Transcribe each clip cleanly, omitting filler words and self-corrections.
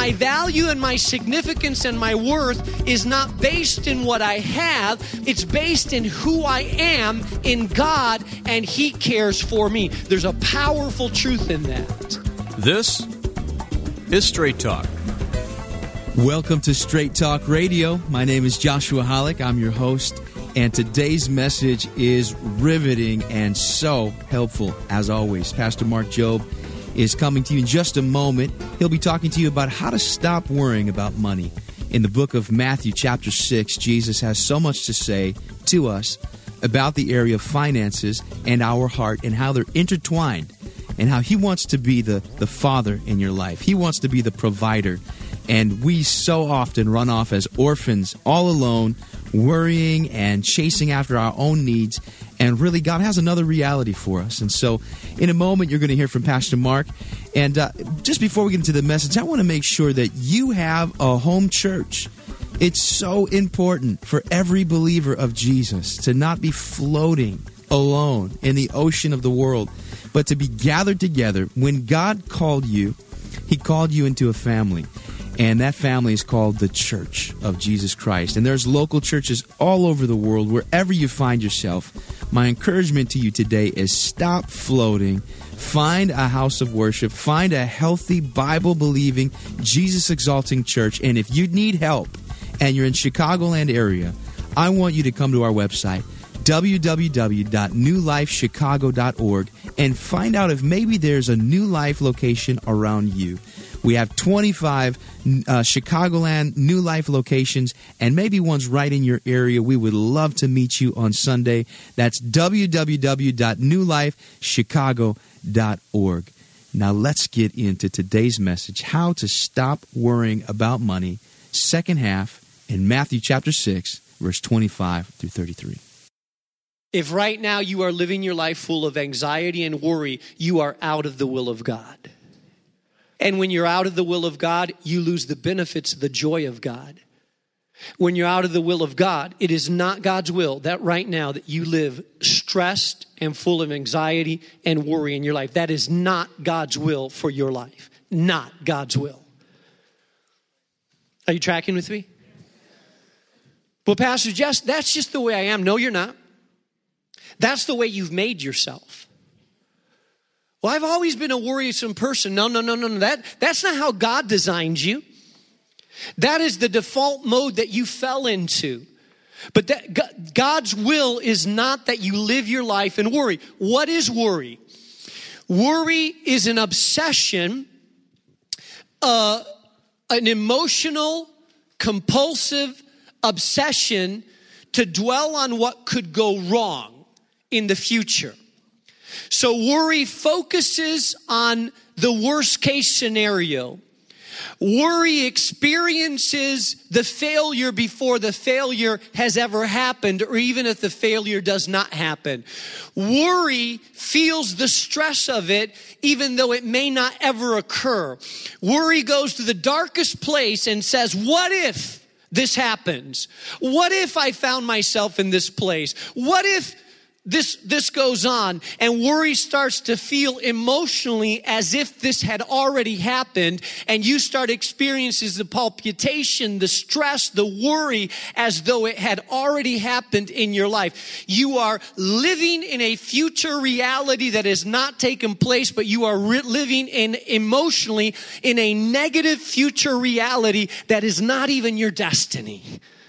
my value and my significance and my worth is not based in what I have. It's based in who I am in God, and He cares for me. There's a powerful truth in that. This is Straight Talk. Welcome to Straight Talk Radio. My name is Joshua Hollick. I'm your host, and today's message is riveting and so helpful as always. Pastor Mark Jobe is coming to you in just a moment. He'll be talking to you about how to stop worrying about money. In the book of Matthew chapter 6, Jesus has so much to say to us about the area of finances and our heart and how they're intertwined and how He wants to be the father in your life. He wants to be the provider. And we so often run off as orphans, all alone, worrying and chasing after our own needs. And really, God has another reality for us. And so, in a moment, you're going to hear from Pastor Mark. And just before we get into the message, I want to make sure that you have a home church. It's so important for every believer of Jesus to not be floating alone in the ocean of the world, but to be gathered together. When God called you, He called you into a family. And that family is called the Church of Jesus Christ. And there's local churches all over the world, wherever you find yourself. My encouragement to you today is stop floating. Find a house of worship. Find a healthy, Bible-believing, Jesus-exalting church. And if you need help and you're in Chicagoland area, I want you to come to our website, www.newlifechicago.org, and find out if maybe there's a New Life location around you. We have 25 Chicagoland New Life locations, and maybe one's right in your area. We would love to meet you on Sunday. That's www.newlifechicago.org. Now let's get into today's message, how to stop worrying about money, second half in Matthew chapter 6, verse 25 through 33. If right now you are living your life full of anxiety and worry, you are out of the will of God. And when you're out of the will of God, you lose the benefits of the joy of God. When you're out of the will of God, it is not God's will that right now that you live stressed and full of anxiety and worry in your life. That is not God's will for your life. Not God's will. Are you tracking with me? Well, Pastor Jess, that's just the way I am. No, you're not. That's the way you've made yourself. Well, I've always been a worrisome person. No. That's not how God designed you. That is the default mode that you fell into. But that God's will is not that you live your life in worry. What is worry? Worry is an obsession, an emotional, compulsive obsession to dwell on what could go wrong in the future. So worry focuses on the worst case scenario. Worry experiences the failure before the failure has ever happened, or even if the failure does not happen. Worry feels the stress of it, even though it may not ever occur. Worry goes to the darkest place and says, what if this happens? What if I found myself in this place? What if this goes on? And worry starts to feel emotionally as if this had already happened, and you start experiencing the palpitation, the stress, the worry as though it had already happened in your life. You are living in a future reality that has not taken place, but you are living emotionally in a negative future reality that is not even your destiny.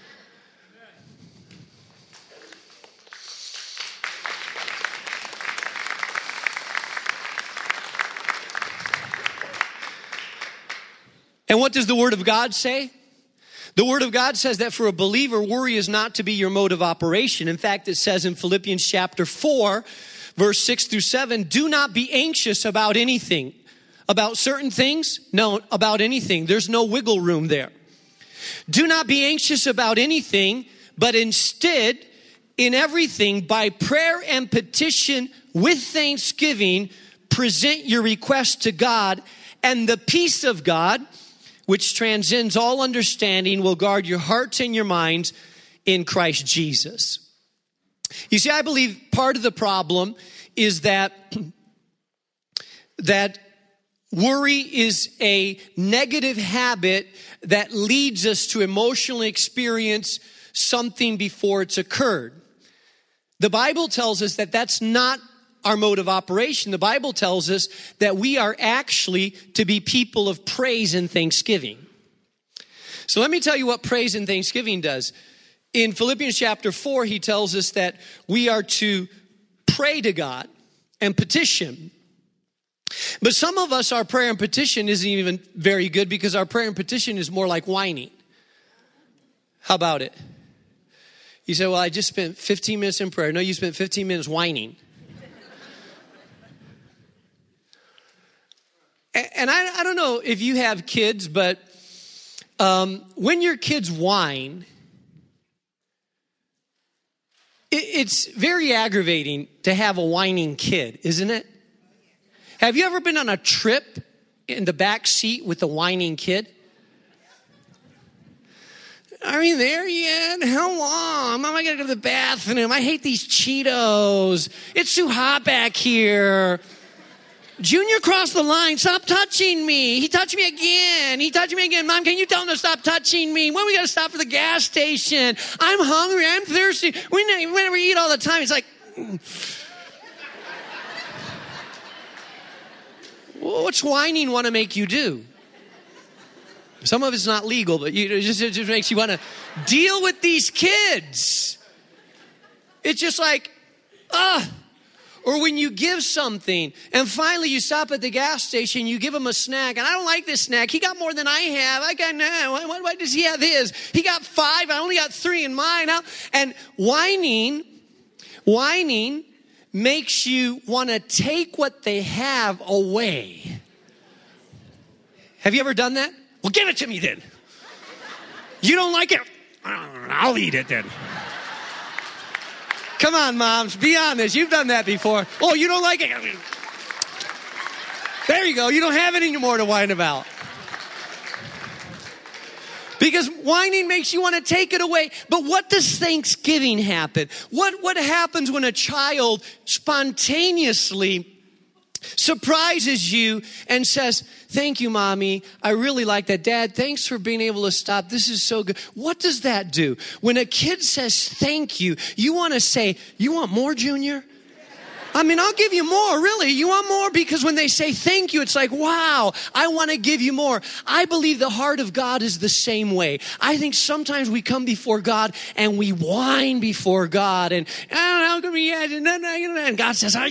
And what does the Word of God say? The Word of God says that for a believer, worry is not to be your mode of operation. In fact, it says in Philippians chapter 4, verse 6 through 7, do not be anxious about anything. About certain things? No, about anything. There's no wiggle room there. Do not be anxious about anything, but instead, in everything, by prayer and petition with thanksgiving, present your request to God, and the peace of God, which transcends all understanding, will guard your hearts and your minds in Christ Jesus. You see, I believe part of the problem is that Worry is a negative habit that leads us to emotionally experience something before it's occurred. The Bible tells us that that's not our mode of operation. The Bible tells us that we are actually to be people of praise and thanksgiving. So let me tell you what praise and thanksgiving does. In Philippians chapter 4, he tells us that we are to pray to God and petition. But some of us, our prayer and petition isn't even very good because our prayer and petition is more like whining. How about it? You say, well, I just spent 15 minutes in prayer. No, you spent 15 minutes whining. And I don't know if you have kids, but when your kids whine, it's very aggravating to have a whining kid, isn't it? Have you ever been on a trip in the back seat with a whining kid? Are you there yet? How long? Mom, I gotta go to the bathroom. I hate these Cheetos. It's too hot back here. Junior crossed the line. Stop touching me. He touched me again. Mom, can you tell him to stop touching me? When we got to stop for the gas station? I'm hungry. I'm thirsty. We never eat all the time. It's like, what's whining want to make you do? Some of it's not legal, but it just makes you want to deal with these kids. It's just like, Or when you give something and finally you stop at the gas station, you give him a snack, and I don't like this snack. He got more than I have. Why does he have his? He got 5. I only got 3 in mine. And whining makes you want to take what they have away. Have you ever done that? Well, give it to me then. You don't like it? I'll eat it then. Come on, moms, be honest. You've done that before. Oh, you don't like it? There you go. You don't have it anymore to whine about. Because whining makes you want to take it away. But what does Thanksgiving happen? What happens when a child spontaneously surprises you and says, thank you, Mommy. I really like that. Dad, thanks for being able to stop. This is so good. What does that do? When a kid says thank you, you want to say, you want more, Junior? I mean, I'll give you more, really. You want more? Because when they say thank you, it's like, wow, I want to give you more. I believe the heart of God is the same way. I think sometimes we come before God and we whine before God. And I don't know, and God says,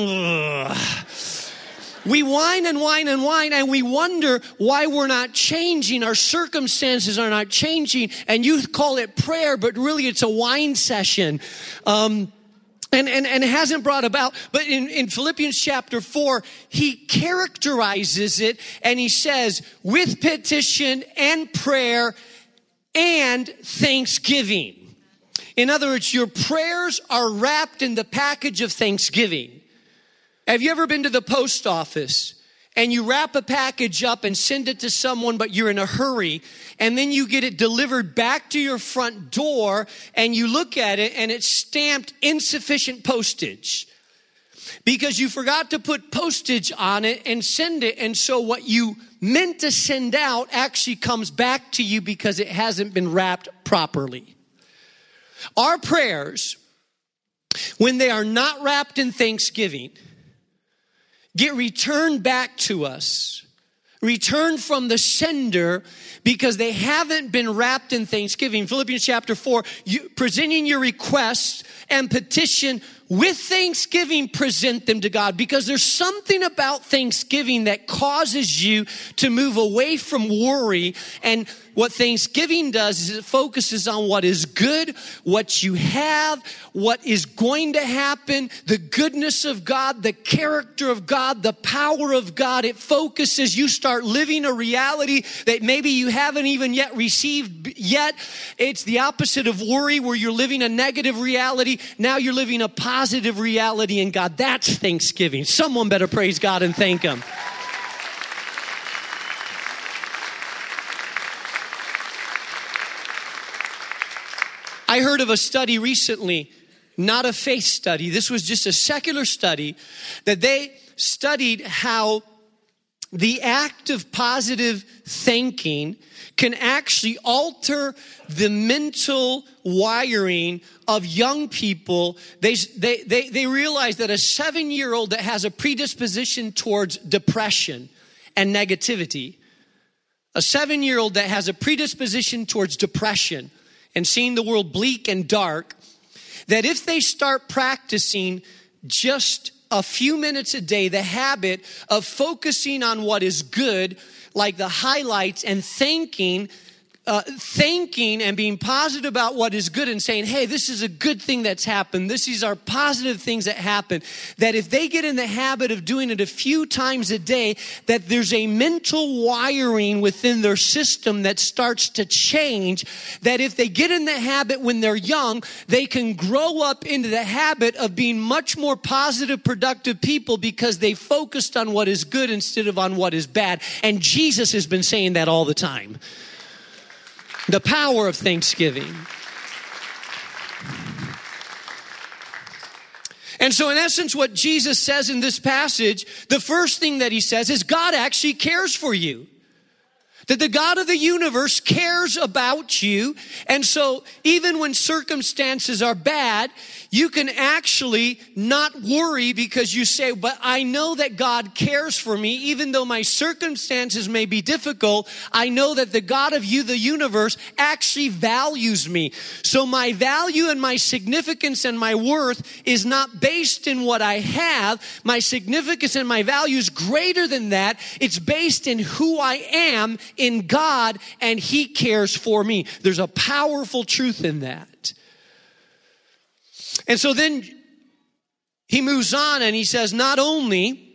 we whine and whine and whine, and we wonder why we're not changing. Our circumstances are not changing. And you call it prayer, but really it's a whine session. And it hasn't brought about, but in Philippians chapter 4, he characterizes it and he says, with petition and prayer and thanksgiving. In other words, your prayers are wrapped in the package of thanksgiving. Have you ever been to the post office and you wrap a package up and send it to someone, but you're in a hurry, and then you get it delivered back to your front door, and you look at it, and it's stamped insufficient postage because you forgot to put postage on it and send it, and so what you meant to send out actually comes back to you because it hasn't been wrapped properly. Our prayers, when they are not wrapped in thanksgiving, get returned back to us, returned from the sender, because they haven't been wrapped in thanksgiving. Philippians chapter 4, presenting your requests and petition with thanksgiving, present them to God, because there's something about thanksgiving that causes you to move away from worry. And what thanksgiving does is it focuses on what is good, what you have, what is going to happen, the goodness of God, the character of God, the power of God. It focuses, you start living a reality that maybe you haven't even yet received yet. It's the opposite of worry, where you're living a negative reality. Now you're living a positive reality in God. That's thanksgiving. Someone better praise God and thank Him. I heard of a study recently, not a faith study. This was just a secular study that they studied how the act of positive thinking can actually alter the mental wiring of young people. They realize that a 7-year-old that has a predisposition towards depression and negativity, a 7-year-old that has a predisposition towards depression and seeing the world bleak and dark, that if they start practicing just a few minutes a day, the habit of focusing on what is good, like the highlights, and thinking and being positive about what is good and saying, hey, this is a good thing that's happened. These are positive things that happen. That if they get in the habit of doing it a few times a day, that there's a mental wiring within their system that starts to change. That if they get in the habit when they're young, they can grow up into the habit of being much more positive, productive people because they focused on what is good instead of on what is bad. And Jesus has been saying that all the time. The power of thanksgiving. And so in essence, what Jesus says in this passage, the first thing that he says is God actually cares for you. That the God of the universe cares about you. And so even when circumstances are bad, you can actually not worry because you say, but I know that God cares for me. Even though my circumstances may be difficult, I know that the God of the universe actually values me. So my value and my significance and my worth is not based in what I have. My significance and my value is greater than that. It's based in who I am in God, and He cares for me. There's a powerful truth in that. And so then he moves on and he says, not only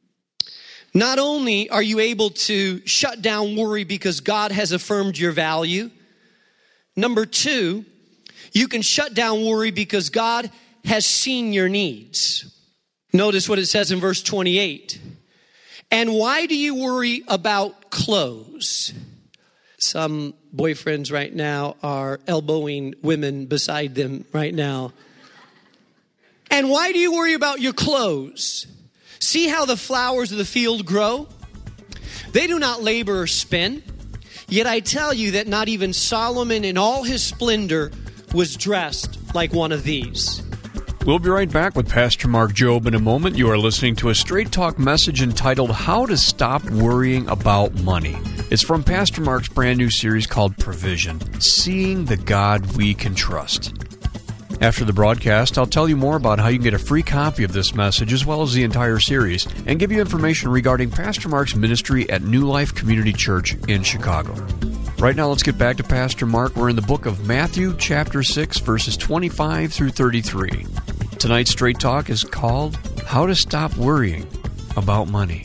are you able to shut down worry because God has affirmed your value. Number 2, you can shut down worry because God has seen your needs. Notice what it says in verse 28. And why do you worry about clothes? Some boyfriends right now are elbowing women beside them right now. And why do you worry about your clothes? See how the flowers of the field grow? They do not labor or spin. Yet I tell you that not even Solomon in all his splendor was dressed like one of these. We'll be right back with Pastor Mark Jobe in a moment. You are listening to a Straight Talk message entitled, How to Stop Worrying About Money. It's from Pastor Mark's brand new series called Provision, Seeing the God We Can Trust. After the broadcast, I'll tell you more about how you can get a free copy of this message as well as the entire series and give you information regarding Pastor Mark's ministry at New Life Community Church in Chicago. Right now, let's get back to Pastor Mark. We're in the book of Matthew, chapter 6, verses 25 through 33. Tonight's Straight Talk is called How to Stop Worrying About Money.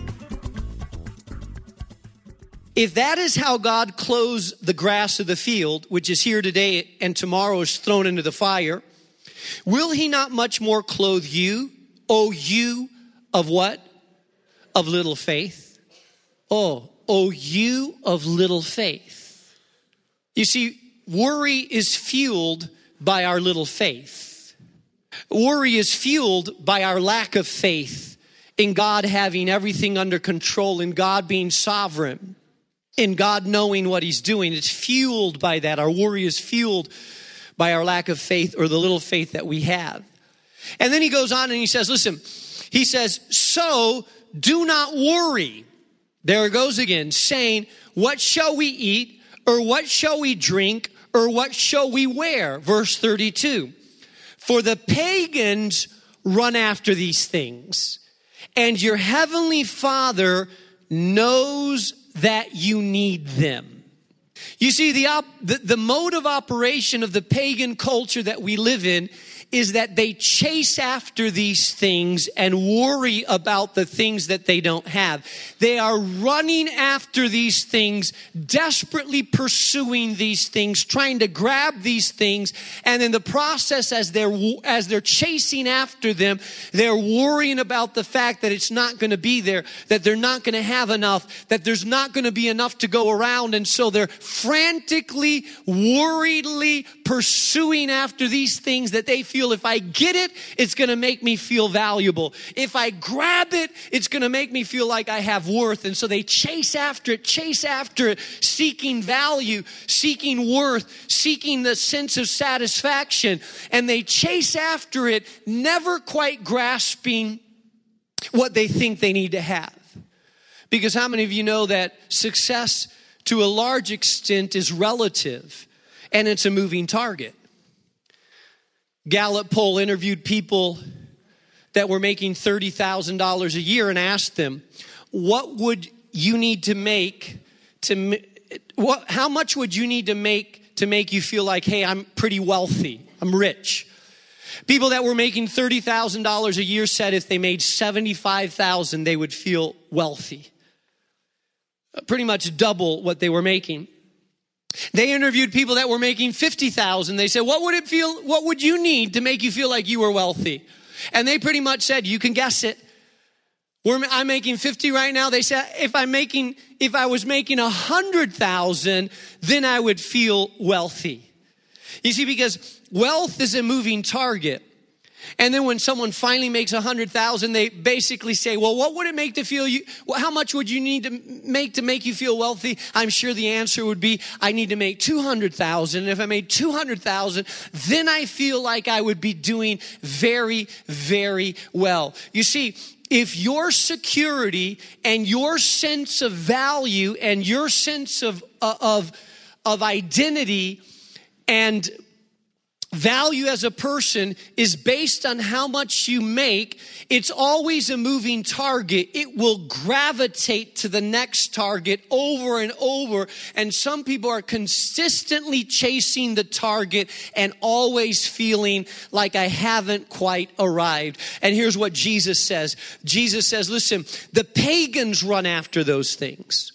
If that is how God clothes the grass of the field, which is here today and tomorrow is thrown into the fire, will He not much more clothe you, O you of what? Of little faith. O you of little faith. You see, worry is fueled by our little faith. Worry is fueled by our lack of faith in God having everything under control, in God being sovereign, in God knowing what He's doing. It's fueled by that. Our worry is fueled by our lack of faith or the little faith that we have. And then he goes on and he says, listen, he says, so do not worry. There it goes again, saying, what shall we eat, or what shall we drink, or what shall we wear? Verse 32. For the pagans run after these things, and your heavenly Father knows that you need them. You see, the mode of operation of the pagan culture that we live in is that they chase after these things and worry about the things that they don't have. They are running after these things, desperately pursuing these things, trying to grab these things, and in the process, as they're chasing after them, they're worrying about the fact that it's not going to be there, that they're not going to have enough, that there's not going to be enough to go around, and so they're frantically, worriedly pursuing after these things that they feel feel if I get it, it's going to make me feel valuable. If I grab it, it's going to make me feel like I have worth. And so they chase after it, seeking value, seeking worth, seeking the sense of satisfaction. And they chase after it, never quite grasping what they think they need to have. Because how many of you know that success to a large extent is relative and it's a moving target? Gallup poll interviewed people that were making $30,000 a year and asked them, what would you need to make how much would you need to make you feel like, hey, I'm pretty wealthy, I'm rich? People that were making $30,000 a year said if they made $75,000, they would feel wealthy. Pretty much double what they were making. They interviewed people that were making $50,000. They said, what would you need to make you feel like you were wealthy? And they pretty much said, you can guess it. I'm making 50 right now. They said, if I was making 100,000, then I would feel wealthy. You see, because wealth is a moving target. And then when someone finally makes 100,000, they basically say, well, what would it make to feel you? Well, how much would you need to make you feel wealthy? I'm sure the answer would be, I need to make 200,000. And if I made 200,000, then I feel like I would be doing very, very well. You see, if your security and your sense of value and your sense of identity and value as a person is based on how much you make, it's always a moving target. It will gravitate to the next target over and over. And some people are consistently chasing the target and always feeling like I haven't quite arrived. And here's what Jesus says. Jesus says, listen, the pagans run after those things.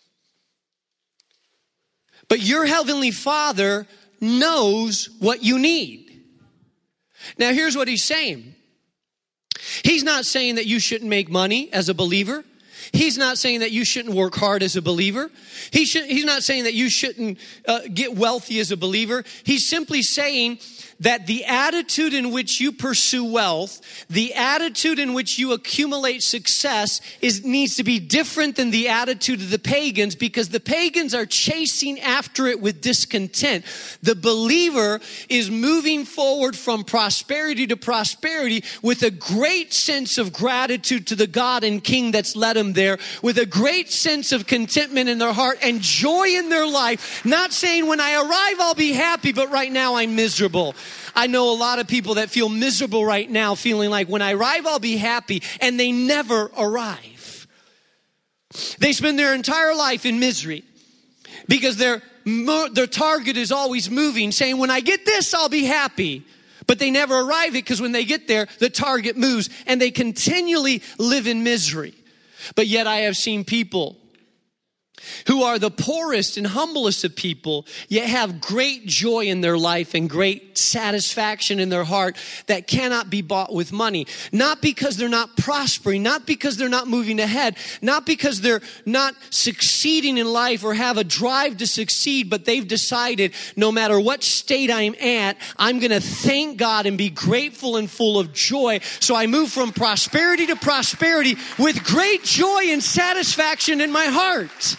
But your heavenly Father knows what you need. Now, here's what he's saying. He's not saying that you shouldn't make money as a believer. He's not saying that you shouldn't work hard as a believer. He's not saying that you shouldn't get wealthy as a believer. He's simply saying that the attitude in which you pursue wealth, the attitude in which you accumulate success needs to be different than the attitude of the pagans, because the pagans are chasing after it with discontent. The believer is moving forward from prosperity to prosperity with a great sense of gratitude to the God and King that's led them there, with a great sense of contentment in their heart and joy in their life, not saying when I arrive I'll be happy, but right now I'm miserable. I know a lot of people that feel miserable right now, feeling like when I arrive, I'll be happy, and they never arrive. They spend their entire life in misery because their target is always moving, saying, when I get this, I'll be happy. But they never arrive it because when they get there, the target moves, and they continually live in misery. But yet I have seen people who are the poorest and humblest of people, yet have great joy in their life and great satisfaction in their heart that cannot be bought with money. Not because they're not prospering, not because they're not moving ahead, not because they're not succeeding in life or have a drive to succeed, but they've decided no matter what state I'm at, I'm going to thank God and be grateful and full of joy. So I move from prosperity to prosperity with great joy and satisfaction in my heart.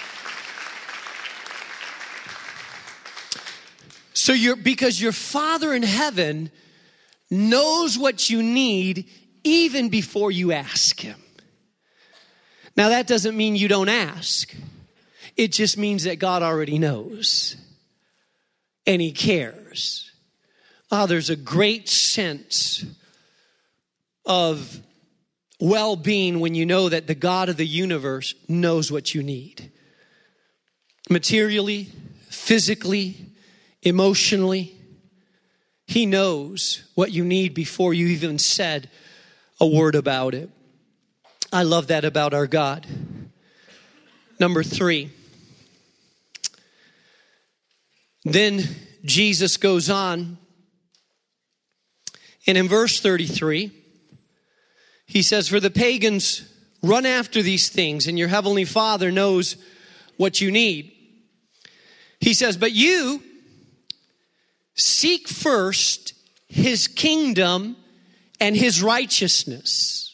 So because your Father in heaven knows what you need even before you ask him. Now that doesn't mean you don't ask. It just means that God already knows and he cares. There's a great sense of well-being when you know that the God of the universe knows what you need. Materially, physically, emotionally, he knows what you need before you even said a word about it. I love that about our God. Number 3. Then Jesus goes on, and in verse 33, he says, for the pagans run after these things, and your heavenly Father knows what you need. He says, but you seek first his kingdom and his righteousness.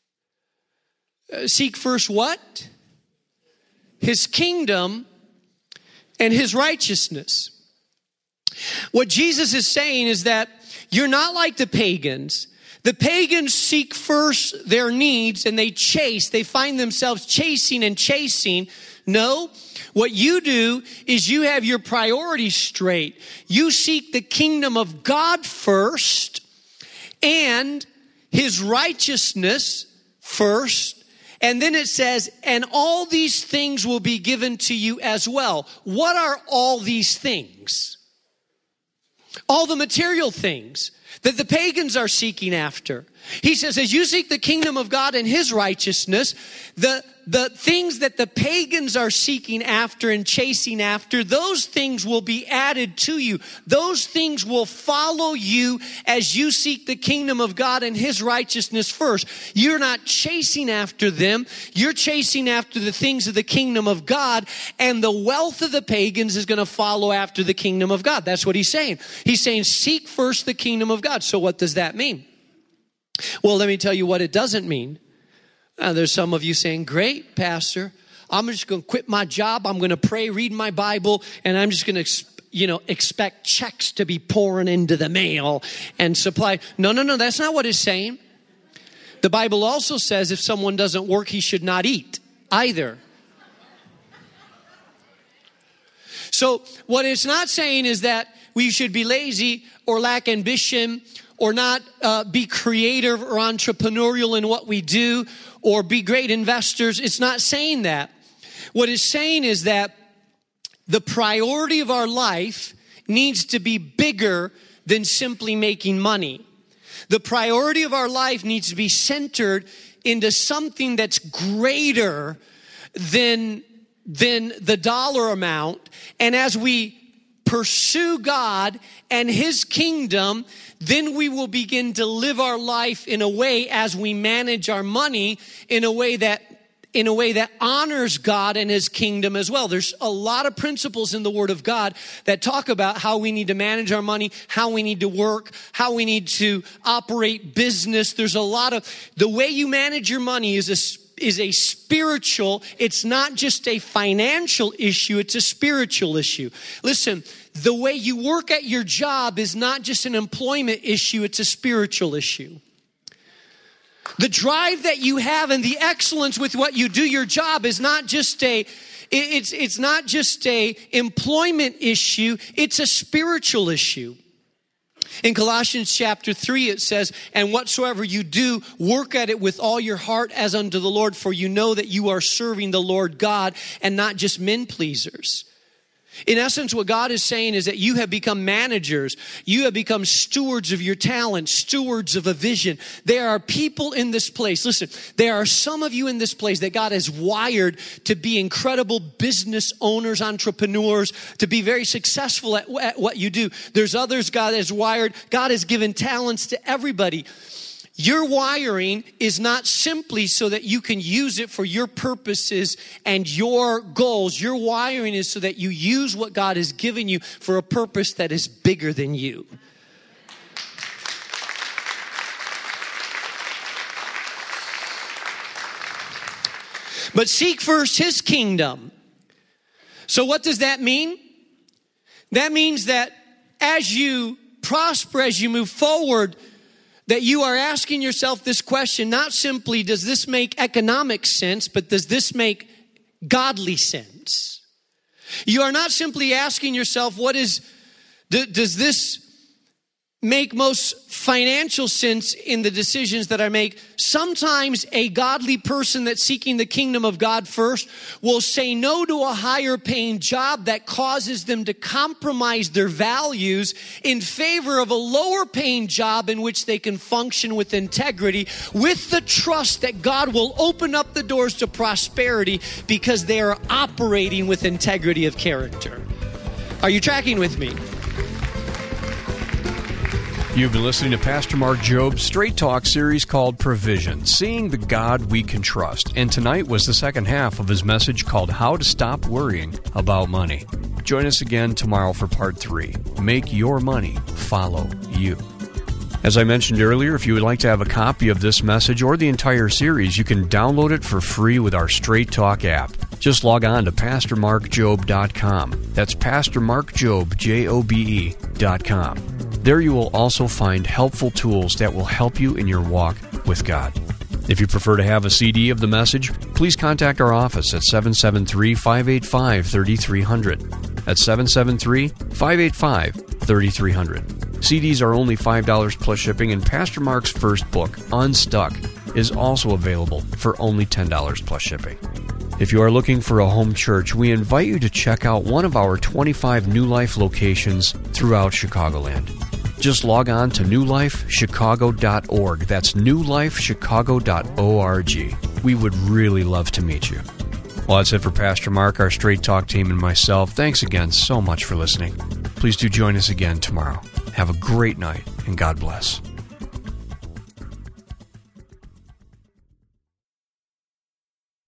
Seek first what? His kingdom and his righteousness. What Jesus is saying is that you're not like the pagans. The pagans seek first their needs and they find themselves chasing and chasing. No, what you do is you have your priorities straight. You seek the kingdom of God first and his righteousness first. And then it says, and all these things will be given to you as well. What are all these things? All the material things that the pagans are seeking after. He says, as you seek the kingdom of God and his righteousness, the things that the pagans are seeking after and chasing after, those things will be added to you. Those things will follow you as you seek the kingdom of God and his righteousness first. You're not chasing after them. You're chasing after the things of the kingdom of God, and the wealth of the pagans is going to follow after the kingdom of God. That's what he's saying. He's saying, seek first the kingdom of God. So what does that mean? Well, let me tell you what it doesn't mean. There's some of you saying, great, Pastor, I'm just going to quit my job. I'm going to pray, read my Bible, and I'm just going to, expect checks to be pouring into the mail and supply. No, that's not what it's saying. The Bible also says if someone doesn't work, he should not eat either. So what it's not saying is that we should be lazy or lack ambition or not be creative or entrepreneurial in what we do or be great investors. It's not saying that. What it's saying is that the priority of our life needs to be bigger than simply making money. The priority of our life needs to be centered into something that's greater than the dollar amount. And as we pursue God and his kingdom, then we will begin to live our life in a way, as we manage our money, in a way that honors God and his kingdom as well. There's a lot of principles in the Word of God that talk about how we need to manage our money, how we need to work, how we need to operate business. There's a lot of, the way you manage your money is a spiritual, it's not just a financial issue, it's a spiritual issue. Listen, the way you work at your job is not just an employment issue, it's a spiritual issue. The drive that you have and the excellence with what you do your job is not just it's not just a employment issue, it's a spiritual issue. In Colossians chapter 3, it says, and whatsoever you do, work at it with all your heart as unto the Lord, for you know that you are serving the Lord God and not just men pleasers. In essence, what God is saying is that you have become managers. You have become stewards of your talent, stewards of a vision. There are people in this place. Listen, there are some of you in this place that God has wired to be incredible business owners, entrepreneurs, to be very successful at what you do. There's others God has wired. God has given talents to everybody. Your wiring is not simply so that you can use it for your purposes and your goals. Your wiring is so that you use what God has given you for a purpose that is bigger than you. But seek first his kingdom. So what does that mean? That means that as you prosper, as you move forward, that you are asking yourself this question, not simply does this make economic sense, but does this make godly sense? You are not simply asking yourself, does this make most financial sense in the decisions that I make? Sometimes a godly person that's seeking the kingdom of God first will say no to a higher paying job that causes them to compromise their values in favor of a lower paying job in which they can function with integrity, with the trust that God will open up the doors to prosperity because they are operating with integrity of character. Are you tracking with me? You've been listening to Pastor Mark Job's Straight Talk series called Provision, Seeing the God We Can Trust. And tonight was the second half of his message called How to Stop Worrying About Money. Join us again tomorrow for part 3. Make your money follow you. As I mentioned earlier, if you would like to have a copy of this message or the entire series, you can download it for free with our Straight Talk app. Just log on to PastorMarkJobe.com. That's PastorMarkJobe, Jobe.com. There you will also find helpful tools that will help you in your walk with God. If you prefer to have a CD of the message, please contact our office at 773-585-3300. That's 773-585-3300. CDs are only $5 plus shipping, and Pastor Mark's first book, Unstuck, is also available for only $10 plus shipping. If you are looking for a home church, we invite you to check out one of our 25 New Life locations throughout Chicagoland. Just log on to newlifechicago.org. That's newlifechicago.org. We would really love to meet you. Well, that's it for Pastor Mark, our Straight Talk team, and myself. Thanks again so much for listening. Please do join us again tomorrow. Have a great night, and God bless.